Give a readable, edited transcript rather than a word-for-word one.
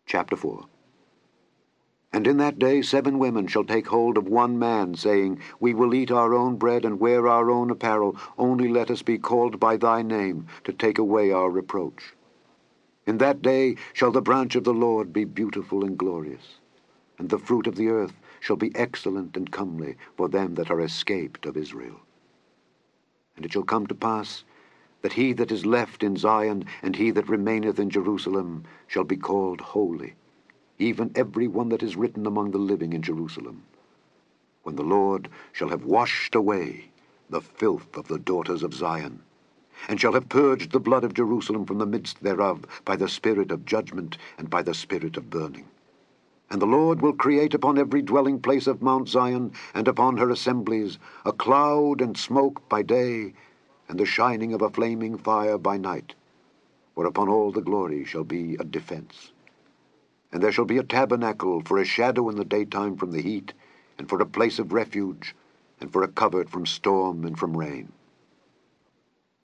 Chapter 4. And in that day 7 women shall take hold of one man, saying, We will eat our own bread and wear our own apparel, only let us be called by thy name, to take away our reproach. In that day shall the branch of the Lord be beautiful and glorious, and the fruit of the earth shall be excellent and comely for them that are escaped of Israel. And it shall come to pass, that he that is left in Zion, and he that remaineth in Jerusalem, shall be called holy, even every one that is written among the living in Jerusalem, when the Lord shall have washed away the filth of the daughters of Zion, and shall have purged the blood of Jerusalem from the midst thereof by the spirit of judgment and by the spirit of burning. And the Lord will create upon every dwelling place of Mount Zion, and upon her assemblies, a cloud and smoke by day, and the shining of a flaming fire by night, whereupon all the glory shall be a defense. And there shall be a tabernacle for a shadow in the daytime from the heat, and for a place of refuge, and for a covert from storm and from rain.